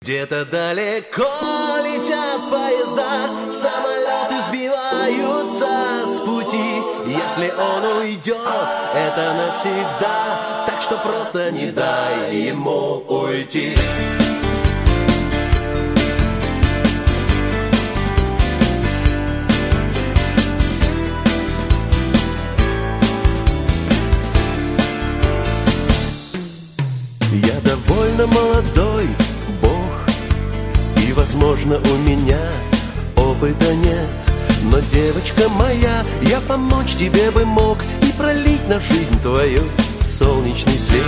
Где-то далеко летят поезда, самолеты сбиваются с пути. Если он уйдет, это навсегда, так что просто не дай ему уйти. Я довольно молодой бог, и, возможно, у меня опыта нет. Но, девочка моя, я помочь тебе бы мог и пролить на жизнь твою солнечный свет.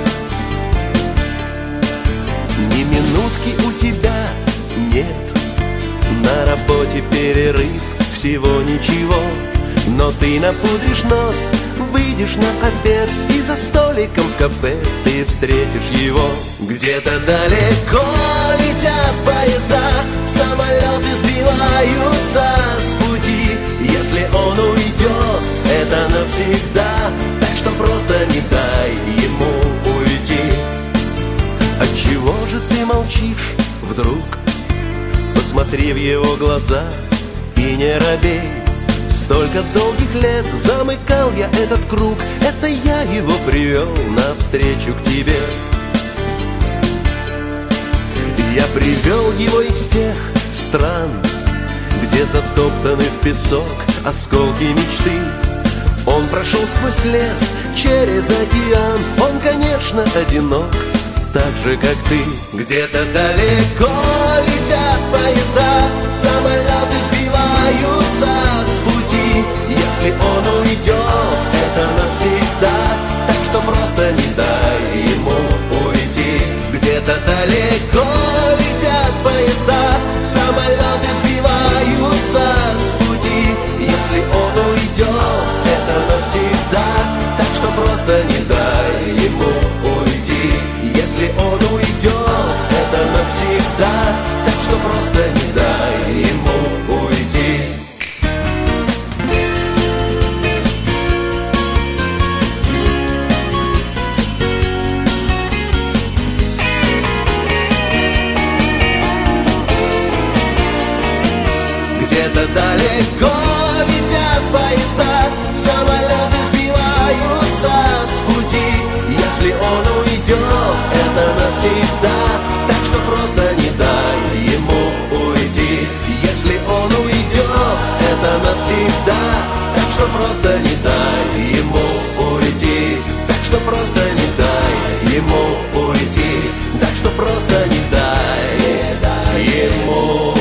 Ни минутки у тебя нет, на работе перерыв, всего ничего. Но ты напудришь нос, выйдешь на обед, и за столиком в кафе ты встретишь его. Где-то далеко летят поезда, самолеты сбиваются с пути. Если он уйдет, это навсегда, так что просто не дай ему уйти. Отчего же ты молчишь вдруг? Посмотри в его глаза и не робей. Столько долгих лет замыкал я этот круг, это я его привел навстречу к тебе. Я привел его из тех стран, где затоптаны в песок осколки мечты. Он прошел сквозь лес, через океан, он, конечно, одинок, так же, как ты. Где-то далеко летят поезда, самолеты сбиваются с пути. Если он уйдет, это навсегда, так что просто не дай ему уйти. Где-то далеко летят поезда, самолеты сбиваются с пути. Если он уйдет, это навсегда, так что просто не дай ему уйти. Если он уйдет, это навсегда, так что просто не дай ему уйти. Где-то далеко летят поезда, самолеты сбиваются с пути. Если он уйдет, это навсегда, так что просто не дай ему уйти. Если он уйдет, это навсегда, так что просто не дай ему уйти. Так что просто не дай ему уйти. Так что просто не дай ему